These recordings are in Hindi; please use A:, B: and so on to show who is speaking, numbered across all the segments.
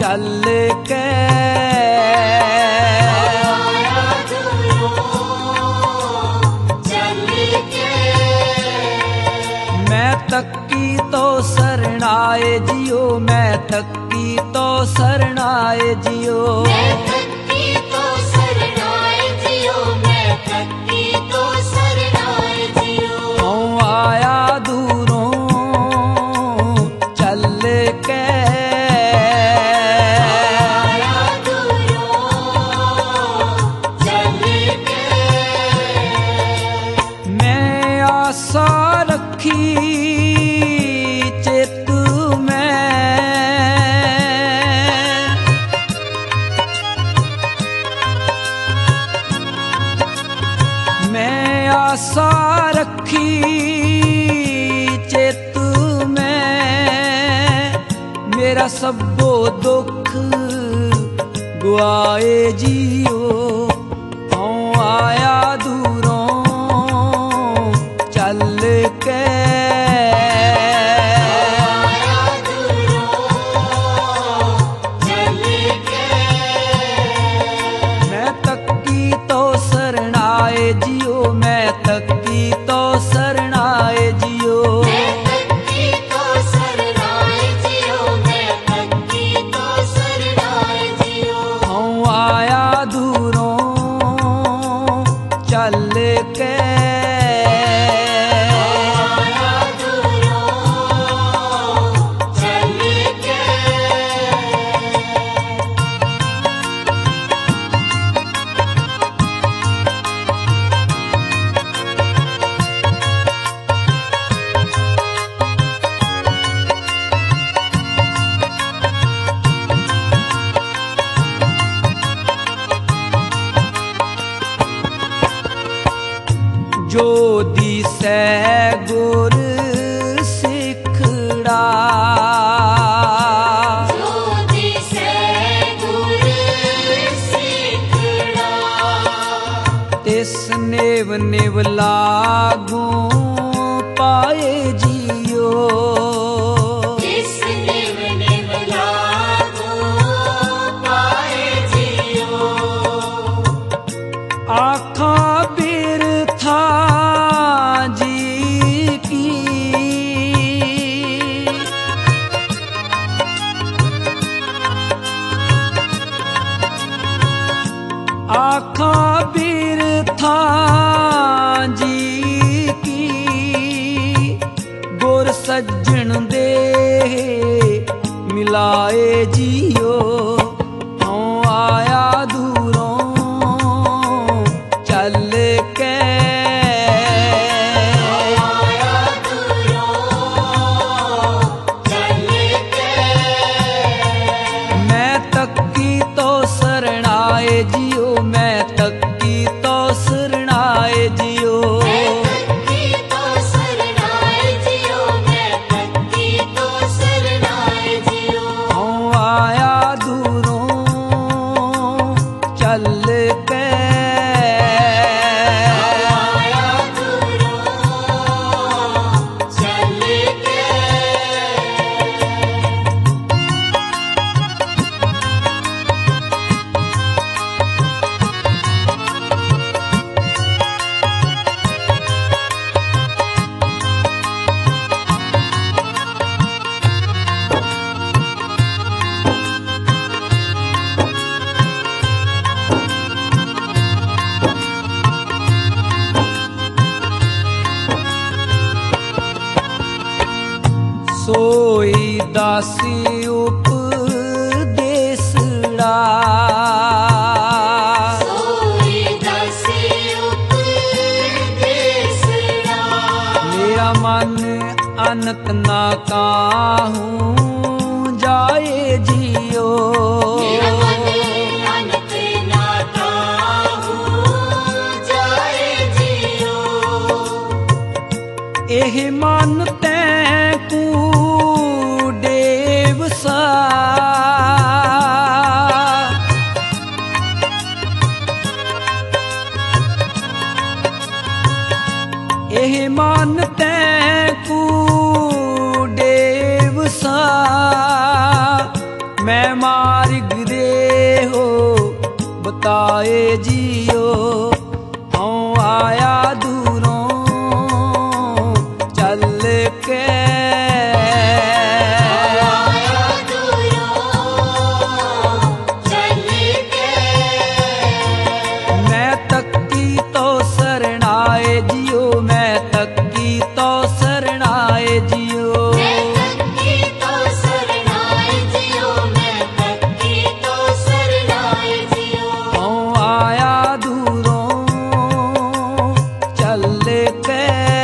A: चल के मैं तक्की तो शरणाए जियो, मैं तक्की तो शरणाए जियो,
B: मैं तक्की तो शरणाए जियो, मैं तक्की तो शरणाए जियो।
A: हूँ आया दूरों चल के
B: आया दूरों चल के
A: मैं आशा रखी चित में, मैं आशा रखी चित में, मेरा सबो दुख गुआए जियो। हूँ आया दूरों चल के
B: आया दूरों चल के
A: मैं तक्की तो शरणाए जियो, मैं तक्की तो शरणाए जियो,
B: मैं तक्की तो शरणाए जियो, मैं तक्की तो शरणाए जियो।
A: हूँ आया दूरों चल के
B: आया दूरों चल के
A: जो दिसै गुर सिखड़ा,
B: जो दिसै गुर सिखड़ा
A: तिस नेव नेव लागू पाए जियो,
B: जिस निव निव लागू पाए जियो।
A: आखा बिरथा जी की आखा बिरथा जी की गुर सज्जन दे मिलाए जियो। हूँ आया दूरों चल के
B: आया दूरों चल के
A: मैं तक्की तो शरणाए जियो, मैं तक्की तो शरणाए जियो,
B: मैं तक्की तो शरणाए जियो, मैं तक्की तो शरणाए जियो।
A: हूँ आया दूरों चल के
B: आया दूरों चल के
A: सोई दासी उपदेसड़ा,
B: सोई दासी उपदेसड़ा
A: मेरा मन अनत ना काहूँ जाए जियो,
B: मेरा मन अनंत ना काहूँ जाए जियो।
A: एह मन तैकू देव सा एह मन तैकू देव सा मैं मार आए जियो हूँ आया दूरों चल के
B: आया दूरों चल के
A: मैं तकी तो शरणाए जियो मैं तकी तो शरणाए जियो
B: मैं तकी तो शरणाए जियो मैं तकी तो शरणाए जियो
A: हूँ आया दूरों चल के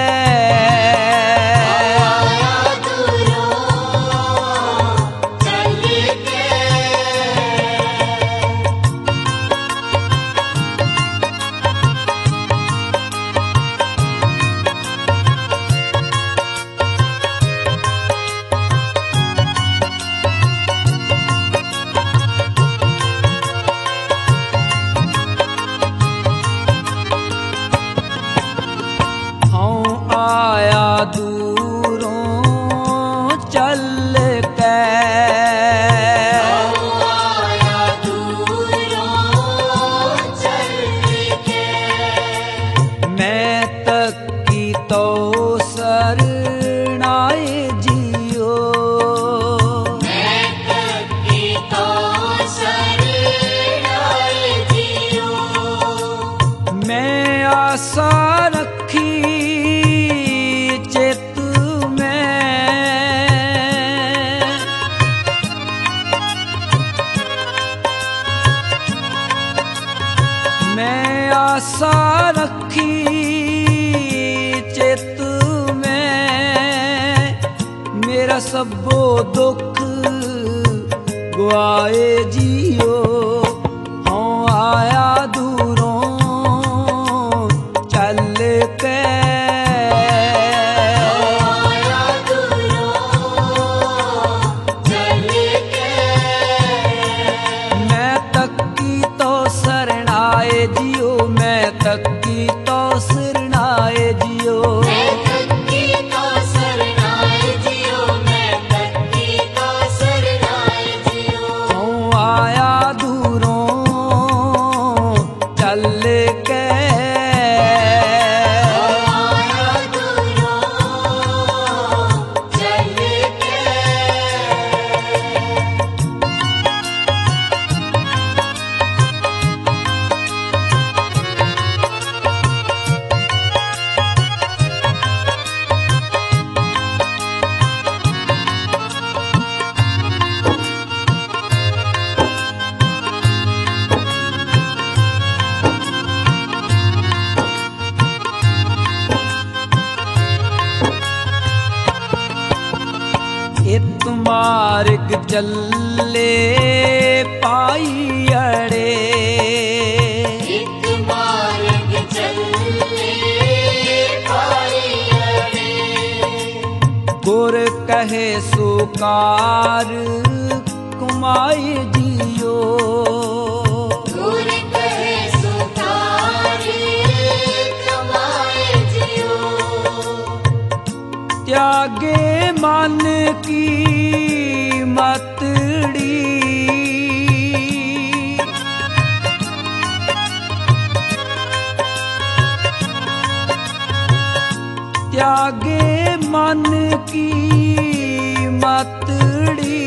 B: आया दूरों चल के
A: हूँ आया दूरों चल के
B: आया दूरों चल के
A: मैं तकी तो शरणाए जियो
B: मैं तकी तो शरणाए जियो
A: मैं आशा रखी चित में मैं आशा रखी चित में मेरा सबो दुख गुआए जियो हूँ आया दूरों चल के
B: आया दूरों चल के
A: मैं तकी तो शरणाए जियो मैं तकी तो शरणाए जियो
B: मैं तकी तो शरणाए जियो मैं तकी तो शरणाए जियो
A: हूँ आया दूरों चल के
B: आया दूरों चल के
A: इत मार्ग चले पाई अड़े
B: एक मार्ग चले पाई अड़े
A: गुर कहे सुकार कुमाई जियो
B: गुर कहे सुतारे कमाए जियो
A: त्यागे मन की मतड़ी त्यागे मन की मतड़ी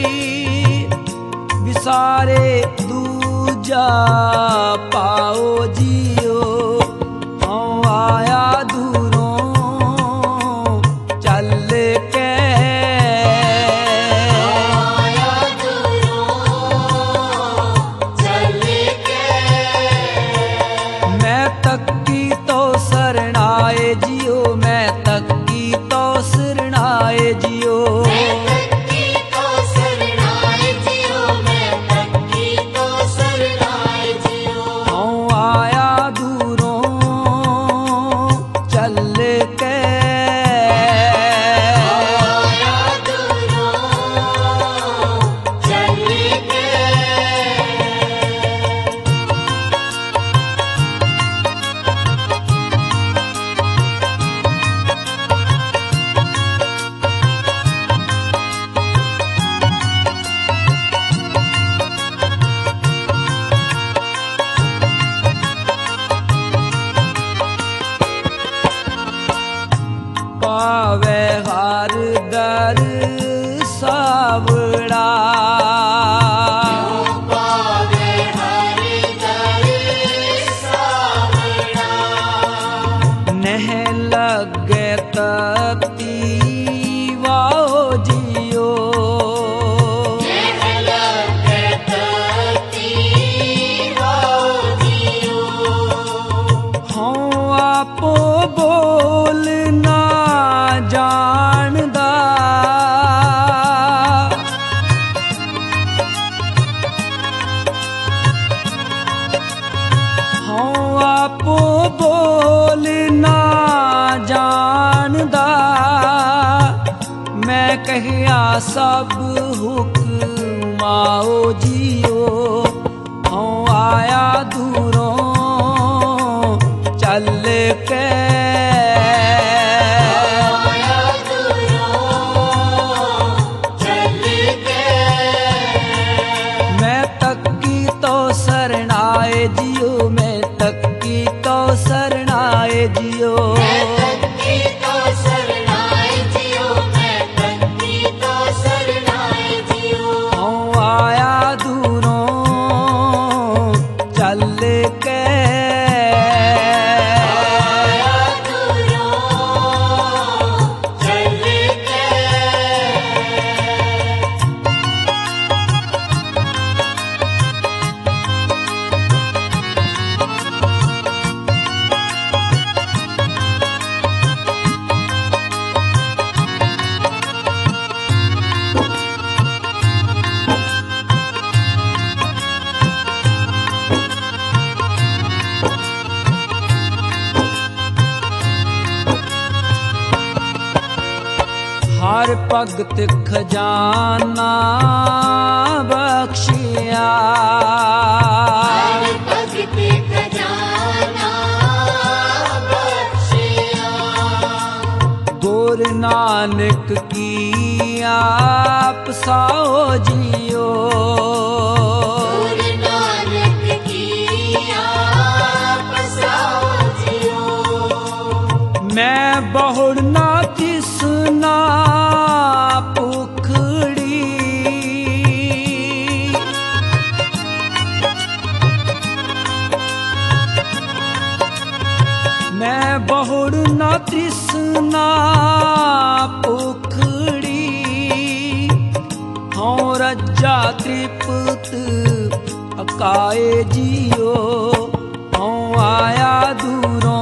A: विसारे दूजा पाओ जियो हूँ आया दूरों चल के
B: आया दूरों चल के
A: मैं तकी तो शरणाए जियो मैं तकी तो शरणाए जियो
B: मैं तकी तो शरणाए जियो मैं तकी तो शरणाए जियो
A: हूँ आया सब हुक्माओ जियो, हूँ आया दूरों चल के।
B: आया दूरों चल के।
A: मैं तकी तो शरणाए जियो, मैं तकी तो शरणाए जियो।
B: मैं तकी तो शरणाए जियो, मैं तकी तो शरणाए जियो।
A: हूँ आया दूरों चल के।
B: आया दूरों चल के।
A: हर भगत खजाना बख्शिया,
B: हर भगत खजाना बख्शिया।
A: गुरु नानक की आप साओ जियो,
B: गुरु नानक की आप साओ जियो।
A: मैं बहुड़ ना तिसना पुखड़ी, मैं बहुड़ ना तृष्णा पुखड़ी, हूँ रज्जा तृप्त अकाए जियो, हूँ आया दूरों